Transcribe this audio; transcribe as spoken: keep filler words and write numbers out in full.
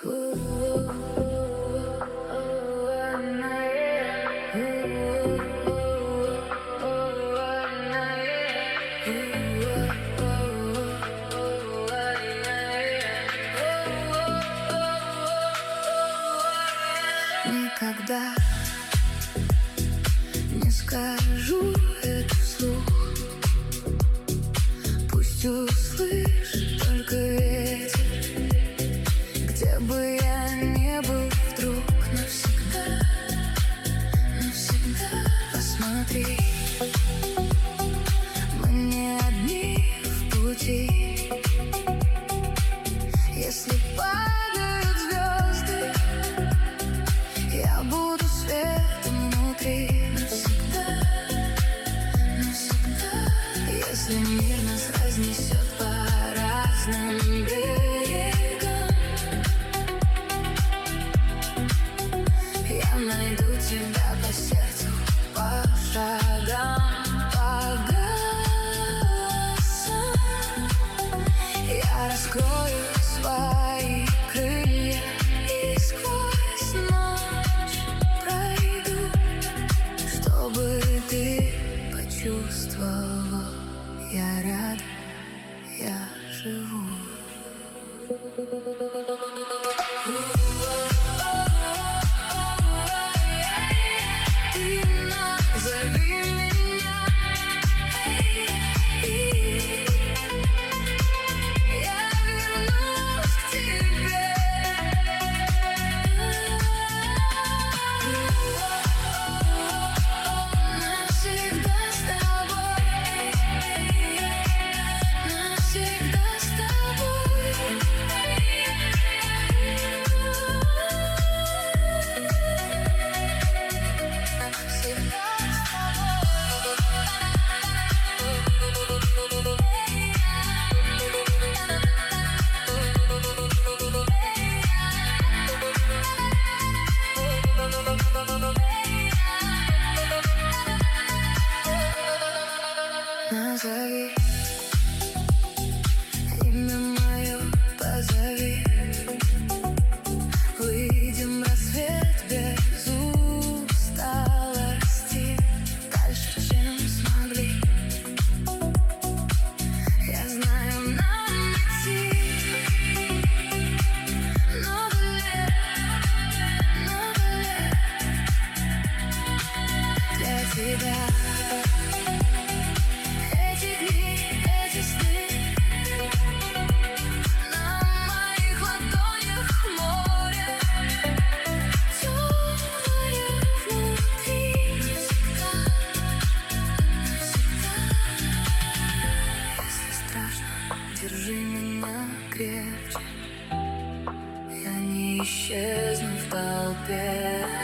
Никогда не скажу это вслух. Пусть услышит только ветер. Где бы я ни был, вдруг навсегда, навсегда. Посмотри, мы не одни в пути. Если падают звезды, я буду светом внутри навсегда, навсегда. Если мир нас разнесет по разным берегам, я найду тебя по сердцу, по шагам, по голосам. Я раскрою свои крылья и сквозь ночь пройду, чтобы ты почувствовал: я рядом, я живу. Ты назови меня, я вернусь к тебе. Навсегда с тобой, навсегда с тобой. Назови имя мое, позови. Выйдем в рассвет без усталости, дальше, чем смогли. Я знаю, нам идти много лет, много лет для тебя. Эти дни, эти сны, на моих ладонях море, теплое внутри навсегда, навсегда. Если страшно, держи меня крепче, я не исчезну в толпе.